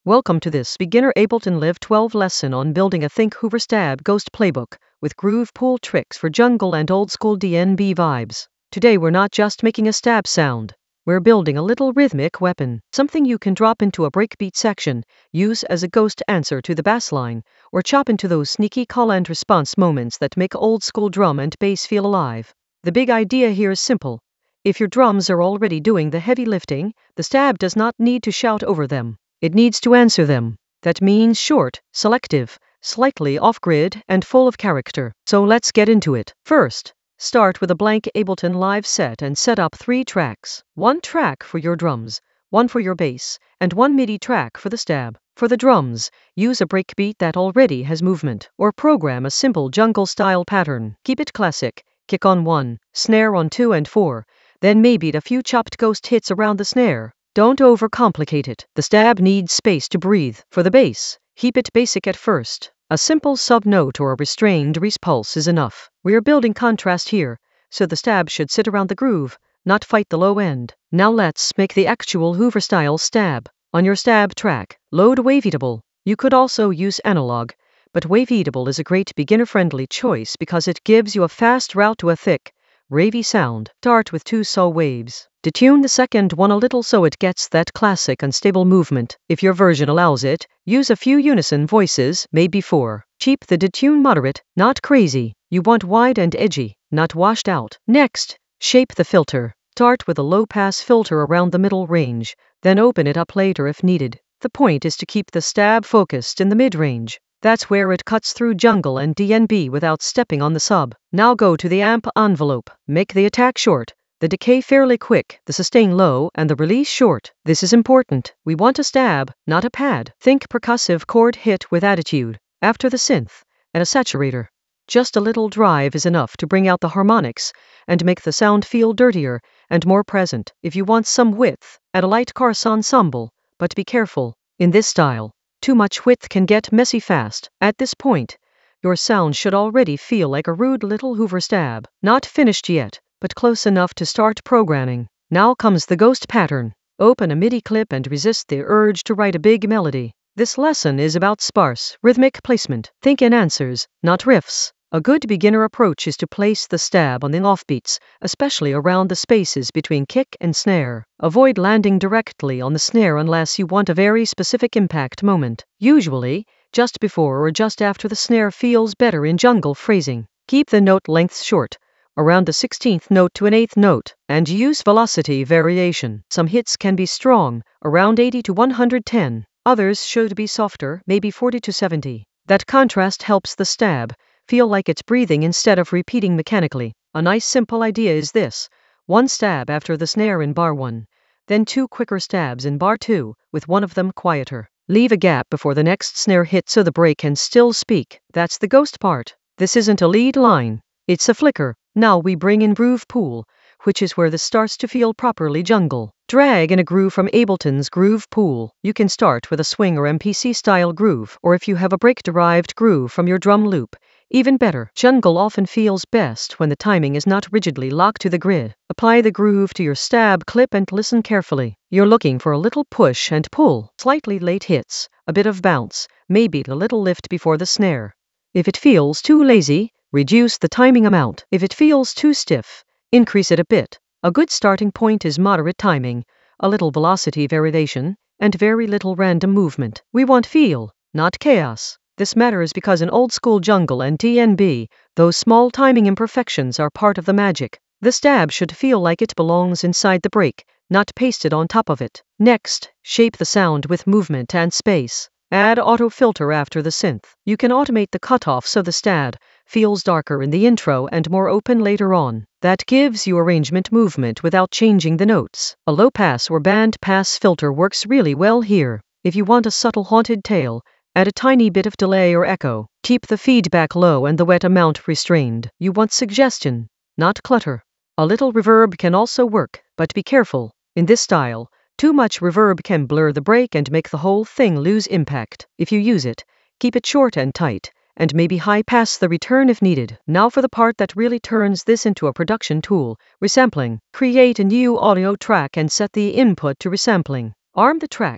Welcome to this beginner Ableton Live 12 lesson on building a Think Hoover Stab Ghost playbook with groove pool tricks for jungle and old school DnB vibes. Today we're not just making a stab sound, we're building a little rhythmic weapon, something you can drop into a breakbeat section, use as a ghost answer to the bass line, or chop into those sneaky call and response moments that make old school drum and bass feel alive. The big idea here is simple. If your drums are already doing the heavy lifting, the stab does not need to shout over them. It needs to answer them. That means short, selective, slightly off-grid, and full of character. So let's get into it. First, start with a blank Ableton Live set and set up 3 tracks. 1 track for your drums, 1 for your bass, and 1 MIDI track for the stab. For the drums, use a breakbeat that already has movement, or program a simple jungle-style pattern. Keep it classic. Kick on 1, snare on 2 and 4, then maybe a few chopped ghost hits around the snare. Don't overcomplicate it. The stab needs space to breathe. For the bass, keep it basic at first. A simple sub-note or a restrained repulse is enough. We're building contrast here, so the stab should sit around the groove, not fight the low end. Now let's make the actual Hoover-style stab. On your stab track, load Waveatable. You could also use analog, but Waveatable is a great beginner-friendly choice because it gives you a fast route to a thick, ravey sound. Start with 2 saw waves. Detune the second one a little so it gets that classic unstable movement. If your version allows it, use a few unison voices, maybe 4. Keep the detune moderate, not crazy. You want wide and edgy, not washed out. Next, shape the filter. Start with a low-pass filter around the middle range, then open it up later if needed. The point is to keep the stab focused in the mid-range. That's where it cuts through jungle and DnB without stepping on the sub. Now go to the amp envelope. Make the attack short, the decay fairly quick, the sustain low, and the release short. This is important. We want a stab, not a pad. Think percussive chord hit with attitude. After the synth, and a saturator. Just a little drive is enough to bring out the harmonics and make the sound feel dirtier and more present. If you want some width, add a light chorus ensemble, but be careful. In this style, too much width can get messy fast. At this point, your sound should already feel like a rude little Hoover stab. Not finished yet, but close enough to start programming. Now comes the ghost pattern. Open a MIDI clip and resist the urge to write a big melody. This lesson is about sparse, rhythmic placement. Think in answers, not riffs. A good beginner approach is to place the stab on the offbeats, especially around the spaces between kick and snare. Avoid landing directly on the snare unless you want a very specific impact moment. Usually, just before or just after the snare feels better in jungle phrasing. Keep the note lengths short, around the 16th note to an 8th note, and use velocity variation. Some hits can be strong, around 80 to 110. Others should be softer, maybe 40 to 70. That contrast helps the stab feel like it's breathing instead of repeating mechanically. A nice simple idea is this: 1 stab after the snare in bar 1, then 2 quicker stabs in bar 2, with one of them quieter. Leave a gap before the next snare hit so the break can still speak. That's the ghost part. This isn't a lead line, it's a flicker. Now we bring in groove pool, which is where this starts to feel properly jungle. Drag in a groove from Ableton's Groove Pool. You can start with a swing or MPC style groove, or if you have a break-derived groove from your drum loop, even better. Jungle often feels best when the timing is not rigidly locked to the grid. Apply the groove to your stab clip and listen carefully. You're looking for a little push and pull, slightly late hits, a bit of bounce, maybe a little lift before the snare. If it feels too lazy, reduce the timing amount. If it feels too stiff, increase it a bit. A good starting point is moderate timing, a little velocity variation, and very little random movement. We want feel, not chaos. This matters because in old school jungle and DnB, those small timing imperfections are part of the magic. The stab should feel like it belongs inside the break, not pasted on top of it. Next, shape the sound with movement and space. Add auto filter after the synth. You can automate the cutoff so the stab feels darker in the intro and more open later on. That gives you arrangement movement without changing the notes. A low pass or band pass filter works really well here. If you want a subtle haunted tail, add a tiny bit of delay or echo. Keep the feedback low and the wet amount restrained. You want suggestion, not clutter. A little reverb can also work, but be careful. In this style, too much reverb can blur the break and make the whole thing lose impact. If you use it, keep it short and tight, and maybe high pass the return if needed. Now for the part that really turns this into a production tool, resampling. Create a new audio track and set the input to resampling. Arm the track,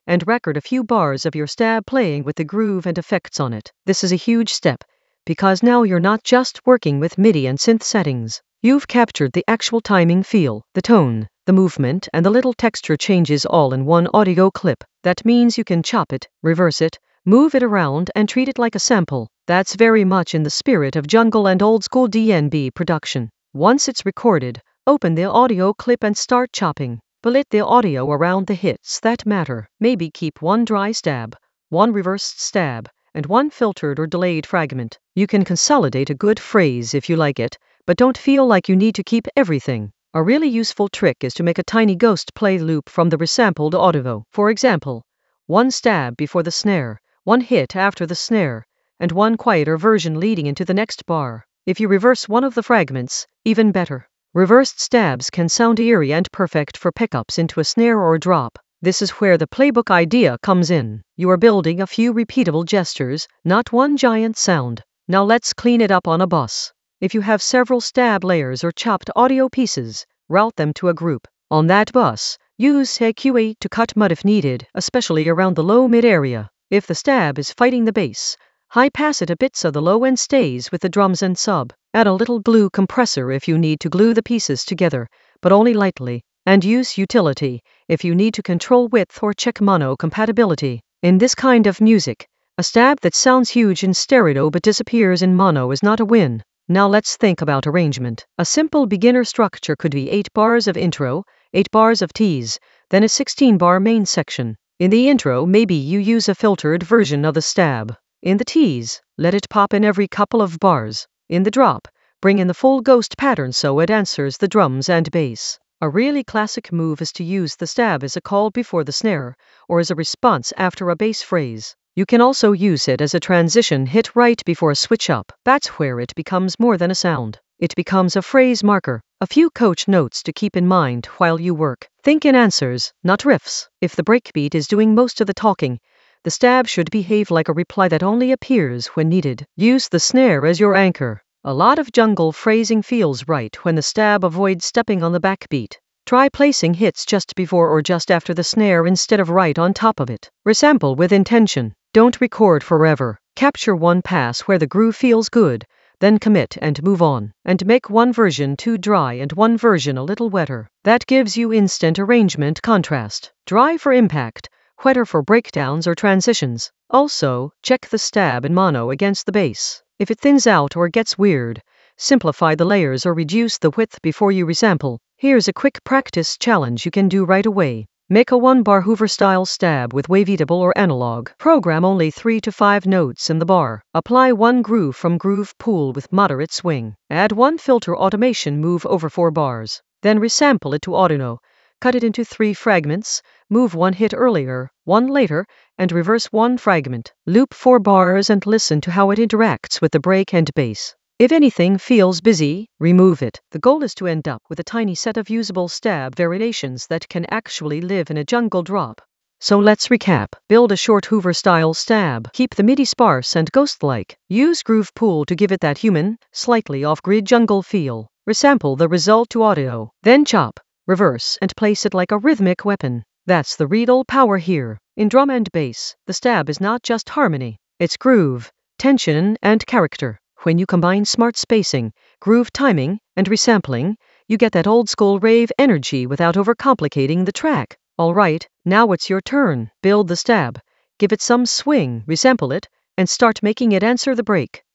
and record a few bars of your stab playing with the groove and effects on it. This is a huge step, because now you're not just working with MIDI and synth settings. You've captured the actual timing feel, the tone, the movement, and the little texture changes all in one audio clip. That means you can chop it, reverse it, move it around, and treat it like a sample. That's very much in the spirit of jungle and old school DnB production. Once it's recorded, open the audio clip and start chopping. Split the audio around the hits that matter. Maybe keep one dry stab, one reversed stab, and one filtered or delayed fragment. You can consolidate a good phrase if you like it, but don't feel like you need to keep everything. A really useful trick is to make a tiny ghost play loop from the resampled audio. For example, one stab before the snare, one hit after the snare, and one quieter version leading into the next bar. If you reverse one of the fragments, even better. Reversed stabs can sound eerie and perfect for pickups into a snare or drop. This is where the playbook idea comes in. You are building a few repeatable gestures, not one giant sound. Now let's clean it up on a bus. If you have several stab layers or chopped audio pieces, route them to a group. On that bus, use EQ8 to cut mud if needed, especially around the low-mid area. If the stab is fighting the bass, high pass it a bit so the low end stays with the drums and sub. Add a little glue compressor if you need to glue the pieces together, but only lightly. And use utility if you need to control width or check mono compatibility. In this kind of music, a stab that sounds huge in stereo but disappears in mono is not a win. Now let's think about arrangement. A simple beginner structure could be 8 bars of intro, 8 bars of tease, then a 16-bar main section. In the intro, maybe you use a filtered version of the stab. In the tease, let it pop in every couple of bars. In the drop, bring in the full ghost pattern so it answers the drums and bass. A really classic move is to use the stab as a call before the snare, or as a response after a bass phrase. You can also use it as a transition hit right before a switch up. That's where it becomes more than a sound. It becomes a phrase marker, a few coach notes to keep in mind while you work. Think in answers, not riffs. If the breakbeat is doing most of the talking, the stab should behave like a reply that only appears when needed. Use the snare as your anchor. A lot of jungle phrasing feels right when the stab avoids stepping on the backbeat. Try placing hits just before or just after the snare instead of right on top of it. Resample with intention. Don't record forever. Capture one pass where the groove feels good, then commit and move on. And make one version too dry and one version a little wetter. That gives you instant arrangement contrast. Dry for impact, wetter for breakdowns or transitions. Also, check the stab in mono against the bass. If it thins out or gets weird, simplify the layers or reduce the width before you resample. Here's a quick practice challenge you can do right away. Make a 1-bar Hoover-style stab with wavetable or analog. Program only 3 to 5 notes in the bar. Apply one groove from Groove Pool with moderate swing. Add one filter automation move over 4 bars. Then resample it to audio. Cut it into 3 fragments, move one hit earlier, one later, and reverse one fragment. Loop 4 bars and listen to how it interacts with the break and bass. If anything feels busy, remove it. The goal is to end up with a tiny set of usable stab variations that can actually live in a jungle drop. So let's recap. Build a short Hoover-style stab. Keep the MIDI sparse and ghost-like. Use Groove Pool to give it that human, slightly off-grid jungle feel. Resample the result to audio. Then chop, reverse, and place it like a rhythmic weapon. That's the real power here. In drum and bass, the stab is not just harmony. It's groove, tension, and character. When you combine smart spacing, groove timing, and resampling, you get that old-school rave energy without overcomplicating the track. All right, now it's your turn. Build the stab, give it some swing, resample it, and start making it answer the break.